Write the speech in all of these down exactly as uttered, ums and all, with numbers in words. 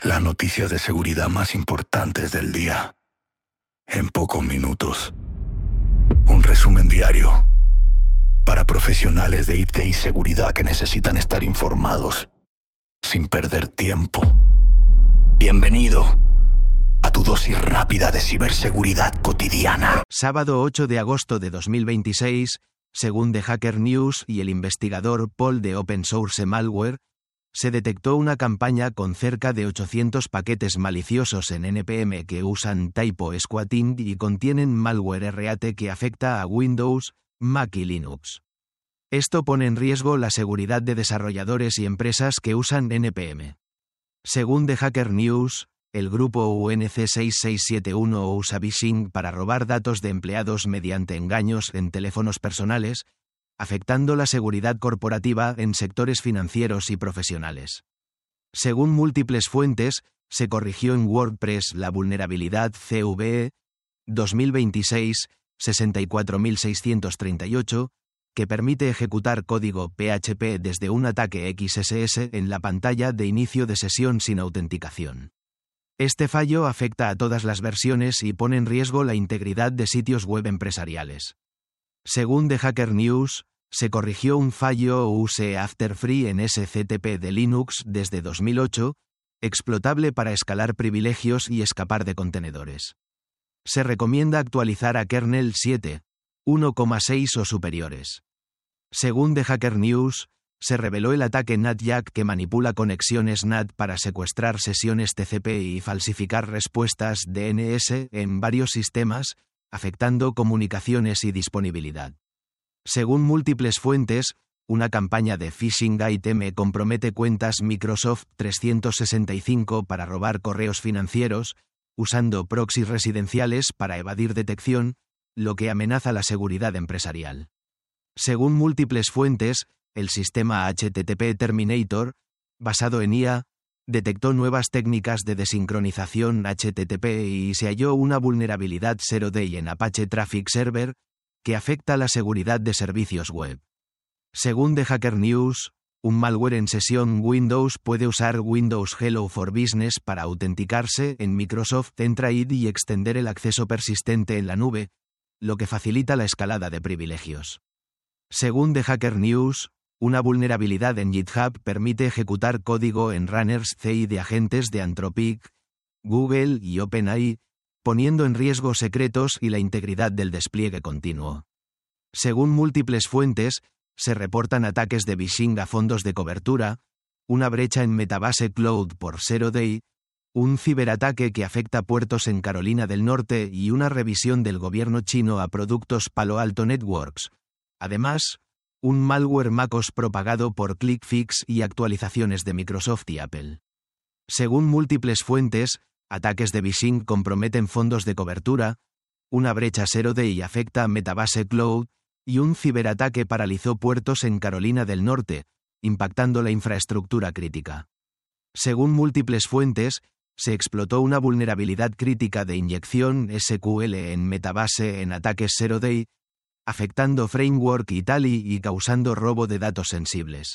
Las noticias de seguridad más importantes del día. En pocos minutos. Un resumen diario. Para profesionales de I T y seguridad que necesitan estar informados. Sin perder tiempo. Bienvenido a tu dosis rápida de ciberseguridad cotidiana. Sábado ocho de agosto de dos mil veintiséis, según The Hacker News y el investigador Paul de Open Source Malware, se detectó una campaña con cerca de ochocientos paquetes maliciosos en N P M que usan typo squatting y contienen malware R A T que afecta a Windows, Mac y Linux. Esto pone en riesgo la seguridad de desarrolladores y empresas que usan N P M. Según The Hacker News, el grupo U N C seis seis siete uno usa phishing para robar datos de empleados mediante engaños en teléfonos personales, afectando la seguridad corporativa en sectores financieros y profesionales. Según múltiples fuentes, se corrigió en WordPress la vulnerabilidad C V E dos mil veintiséis sesenta y cuatro mil seiscientos treinta y ocho, que permite ejecutar código P H P desde un ataque X S S en la pantalla de inicio de sesión sin autenticación. Este fallo afecta a todas las versiones y pone en riesgo la integridad de sitios web empresariales. Según The Hacker News, se corrigió un fallo Use After Free en S C T P de Linux desde dos mil ocho, explotable para escalar privilegios y escapar de contenedores. Se recomienda actualizar a kernel siete, uno coma seis o superiores. Según The Hacker News, se reveló el ataque NatJack que manipula conexiones N A T para secuestrar sesiones T C P y falsificar respuestas D N S en varios sistemas, afectando comunicaciones y disponibilidad. Según múltiples fuentes, una campaña de phishing item compromete cuentas Microsoft trescientos sesenta y cinco para robar correos financieros, usando proxies residenciales para evadir detección, lo que amenaza la seguridad empresarial. Según múltiples fuentes, el sistema H T T P Terminator, basado en I A, detectó nuevas técnicas de desincronización H T T P y se halló una vulnerabilidad zero day en Apache Traffic Server, que afecta la seguridad de servicios web. Según The Hacker News, un malware en sesión Windows puede usar Windows Hello for Business para autenticarse en Microsoft Entra I D y extender el acceso persistente en la nube, lo que facilita la escalada de privilegios. Según The Hacker News, una vulnerabilidad en GitHub permite ejecutar código en runners C I de agentes de Anthropic, Google y OpenAI, poniendo en riesgo secretos y la integridad del despliegue continuo. Según múltiples fuentes, se reportan ataques de phishing a fondos de cobertura, una brecha en Metabase Cloud por zero day, un ciberataque que afecta puertos en Carolina del Norte y una revisión del gobierno chino a productos Palo Alto Networks. Además, un malware MacOS propagado por ClickFix y actualizaciones de Microsoft y Apple. Según múltiples fuentes, ataques de phishing comprometen fondos de cobertura, una brecha zero day afecta a Metabase Cloud y un ciberataque paralizó puertos en Carolina del Norte, impactando la infraestructura crítica. Según múltiples fuentes, se explotó una vulnerabilidad crítica de inyección S Q L en Metabase en ataques zero day, afectando Framework y Tally y causando robo de datos sensibles.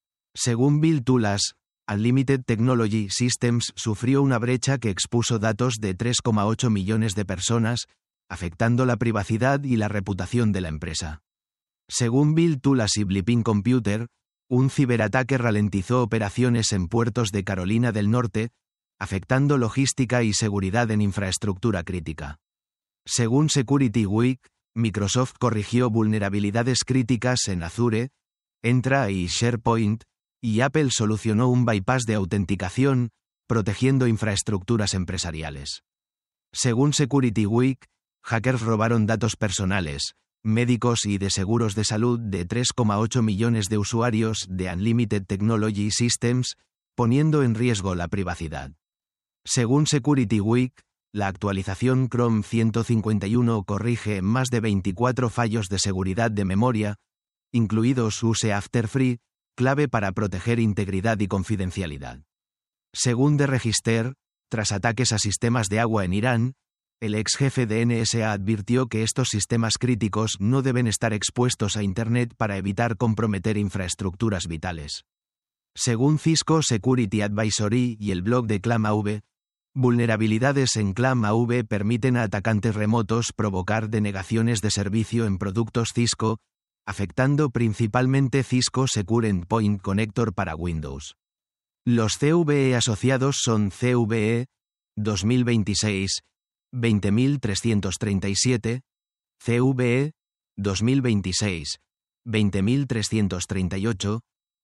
Según Bill Tulas, Unlimited Technology Systems sufrió una brecha que expuso datos de tres coma ocho millones de personas, afectando la privacidad y la reputación de la empresa. Según Bill Tulas y Blipping Computer, un ciberataque ralentizó operaciones en puertos de Carolina del Norte, afectando logística y seguridad en infraestructura crítica. Según Security Week, Microsoft corrigió vulnerabilidades críticas en Azure, Entra y SharePoint, y Apple solucionó un bypass de autenticación, protegiendo infraestructuras empresariales. Según Security Week, hackers robaron datos personales, médicos y de seguros de salud de tres coma ocho millones de usuarios de Unlimited Technology Systems, poniendo en riesgo la privacidad. Según Security Week, la actualización Chrome ciento cincuenta y uno corrige más de veinticuatro fallos de seguridad de memoria, incluidos Use After Free, clave para proteger integridad y confidencialidad. Según The Register, tras ataques a sistemas de agua en Irán, el ex jefe de N S A advirtió que estos sistemas críticos no deben estar expuestos a Internet para evitar comprometer infraestructuras vitales. Según Cisco Security Advisory y el blog de ClamAV, vulnerabilidades en ClamAV permiten a atacantes remotos provocar denegaciones de servicio en productos Cisco, afectando principalmente Cisco Secure Endpoint Connector para Windows. Los C V E asociados son C V E dos mil veintiséis veinte mil trescientos treinta y siete, C V E dos mil veintiséis veinte mil trescientos treinta y ocho,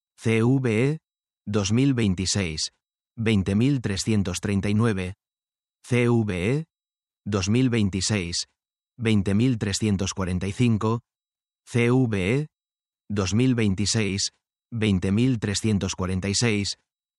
C V E dos mil veintiséis veinte mil trescientos treinta y nueve, C V E dos mil veintiséis veinte mil trescientos cuarenta y cinco, C V E dos mil veintiséis veinte mil trescientos cuarenta y seis,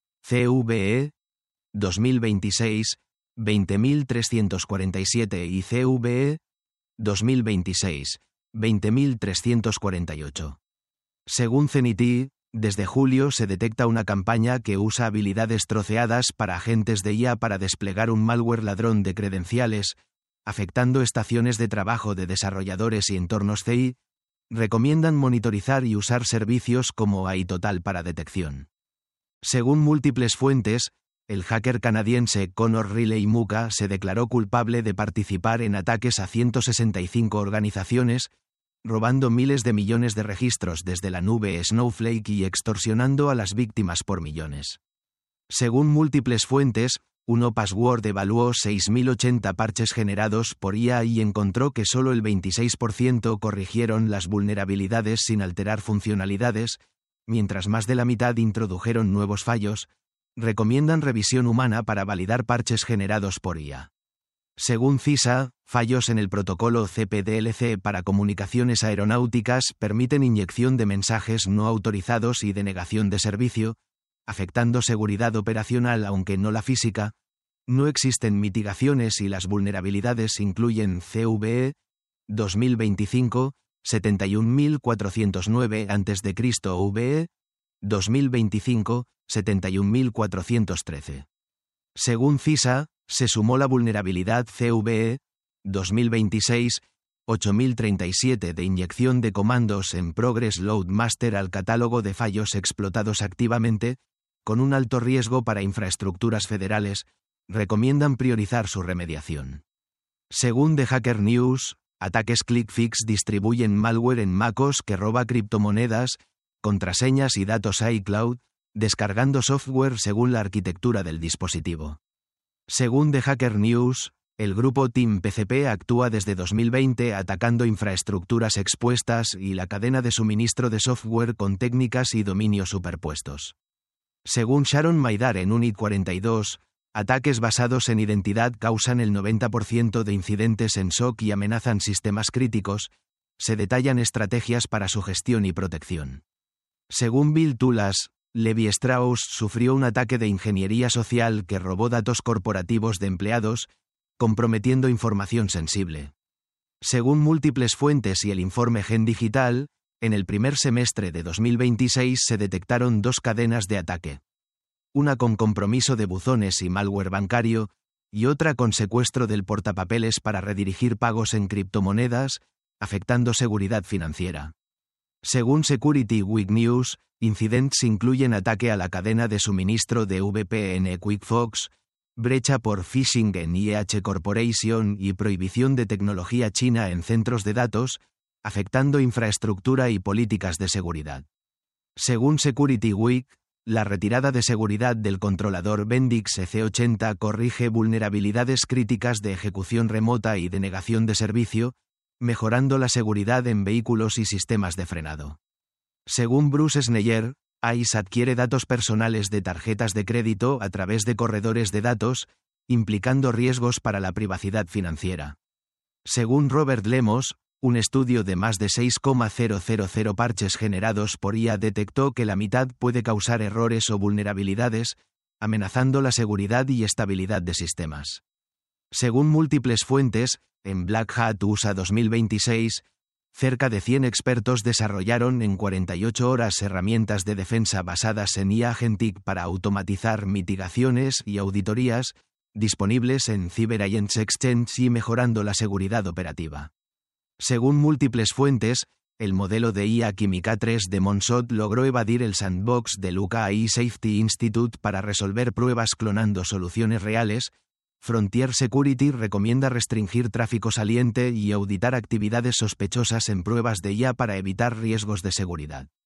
C V E dos mil veintiséis veinte mil trescientos cuarenta y siete y C V E dos mil veintiséis veinte mil trescientos cuarenta y ocho. Según Zenity, desde julio se detecta una campaña que usa habilidades troceadas para agentes de I A para desplegar un malware ladrón de credenciales, afectando estaciones de trabajo de desarrolladores y entornos C I. Recomiendan monitorizar y usar servicios como A I Total para detección. Según múltiples fuentes, el hacker canadiense Connor Riley Muka se declaró culpable de participar en ataques a ciento sesenta y cinco organizaciones, robando miles de millones de registros desde la nube Snowflake y extorsionando a las víctimas por millones. Según múltiples fuentes, Uno Password evaluó seis mil ochenta parches generados por I A y encontró que solo el veintiséis por ciento corrigieron las vulnerabilidades sin alterar funcionalidades, mientras más de la mitad introdujeron nuevos fallos. Recomiendan revisión humana para validar parches generados por I A. Según CISA, fallos en el protocolo C P D L C para comunicaciones aeronáuticas permiten inyección de mensajes no autorizados y denegación de servicio, afectando seguridad operacional aunque no la física. No existen mitigaciones y las vulnerabilidades incluyen C V E dos mil veinticinco setenta y un mil cuatrocientos nueve antes de Cristo V E dos mil veinticinco setenta y un mil cuatrocientos trece. Según CISA, se sumó la vulnerabilidad C V E dos mil veintiséis ocho mil treinta y siete de inyección de comandos en Progress Load Master al catálogo de fallos explotados activamente, con un alto riesgo para infraestructuras federales. Recomiendan priorizar su remediación. Según The Hacker News, ataques ClickFix distribuyen malware en MacOS que roba criptomonedas, contraseñas y datos iCloud, descargando software según la arquitectura del dispositivo. Según The Hacker News, el grupo Team P C P actúa desde dos mil veinte atacando infraestructuras expuestas y la cadena de suministro de software con técnicas y dominios superpuestos. Según Sharon Maidar en Unit cuarenta y dos, ataques basados en identidad causan el noventa por ciento de incidentes en S O C y amenazan sistemas críticos. Se detallan estrategias para su gestión y protección. Según Bill Tulas, Levi Strauss sufrió un ataque de ingeniería social que robó datos corporativos de empleados, comprometiendo información sensible. Según múltiples fuentes y el informe Gen Digital, en el primer semestre de dos mil veintiséis se detectaron dos cadenas de ataque. Una con compromiso de buzones y malware bancario, y otra con secuestro del portapapeles para redirigir pagos en criptomonedas, afectando seguridad financiera. Según Security Week News, incidents incluyen ataque a la cadena de suministro de V P N QuickFox, brecha por phishing en I E H Corporation y prohibición de tecnología china en centros de datos, afectando infraestructura y políticas de seguridad. Según Security Week, la retirada de seguridad del controlador Bendix E C ochenta corrige vulnerabilidades críticas de ejecución remota y denegación de servicio, mejorando la seguridad en vehículos y sistemas de frenado. Según Bruce Sneyer, I C E adquiere datos personales de tarjetas de crédito a través de corredores de datos, implicando riesgos para la privacidad financiera. Según Robert Lemos, un estudio de más de seis mil parches generados por I A detectó que la mitad puede causar errores o vulnerabilidades, amenazando la seguridad y estabilidad de sistemas. Según múltiples fuentes, en Black Hat U S A dos mil veintiséis, cerca de cien expertos desarrollaron en cuarenta y ocho horas herramientas de defensa basadas en I A Agentic para automatizar mitigaciones y auditorías, disponibles en Cyber Agents Exchange y mejorando la seguridad operativa. Según múltiples fuentes, el modelo de I A Química tres de Monshot logró evadir el sandbox del U K A I Safety Institute para resolver pruebas clonando soluciones reales. Frontier Security recomienda restringir tráfico saliente y auditar actividades sospechosas en pruebas de I A para evitar riesgos de seguridad.